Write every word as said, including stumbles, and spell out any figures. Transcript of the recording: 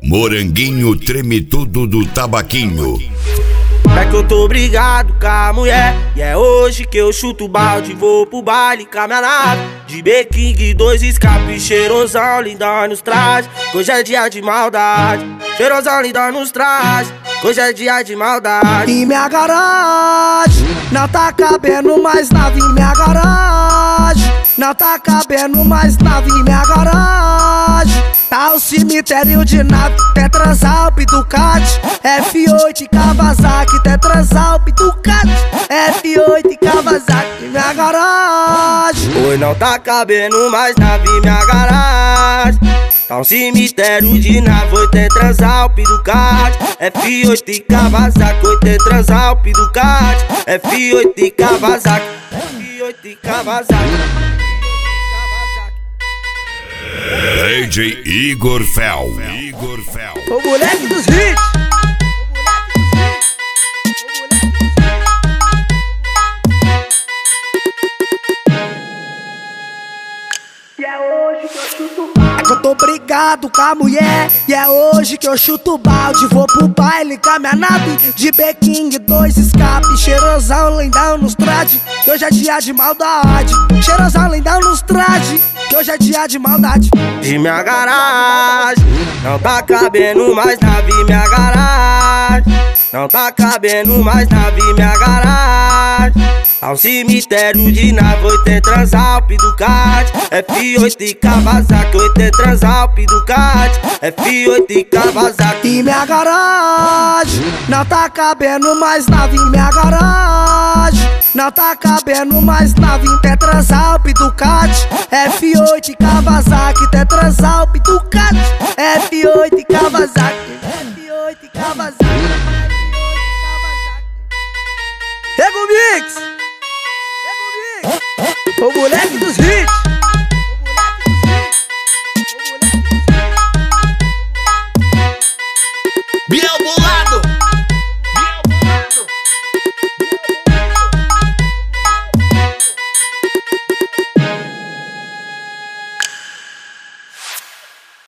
Moranguinho treme tudo do tabaquinho. É que eu tô brigado com a mulher, e é hoje que eu chuto o balde. Vou pro baile com a minha nave de B-King, dois escapes, cheirosão, lindão nos trajes. Hoje é dia de maldade, cheirosão, lindão nos trajes. Hoje é dia de maldade. E minha garagem não tá cabendo mais nave. Em minha garagem não tá cabendo mais nave. Em minha garagem tá o cemitério de nave. Tetrasalp, Ducati, F oito e Kawasaki. Tetrasalp, Ducati, F oito e Kawasaki. Em minha garagem Hoje não tá cabendo mais nave em minha garagem. Tá um cemitério de nave, oito é Transalp, Ducati, F oito e Kawasaki. Oito é Transalp, Ducati, F oito e Kawasaki. F oito e Kawasaki. D J Igor Fel. Igor Fel. o moleque dos hits. É que eu tô brigado com a mulher, e é hoje que eu chuto o balde. Vou pro baile com a minha nave de B-King, dois escape, cheirosão, lindão nos trajes. Que hoje é dia de maldade, cheirosão, lindão nos trajes. Que hoje é dia de maldade. De minha garagem não tá cabendo mais nave em minha garagem. Não tá cabendo mais nave em minha garagem. Tá um cemitério de nave, oito é Transalp, Ducati, F oito e Kawasaki. Oito é Transalp, Ducati, F oito e Kawasaki. E minha garagem não tá cabendo mais nave. Em minha garagem não tá cabendo mais nave. Em Tetrasalp, Ducati, F oito e Kawasaki. Tetrasalp, Ducati, F oito e Kawasaki. F oito e Kawasaki. Rego Mix, o moleque dos hits.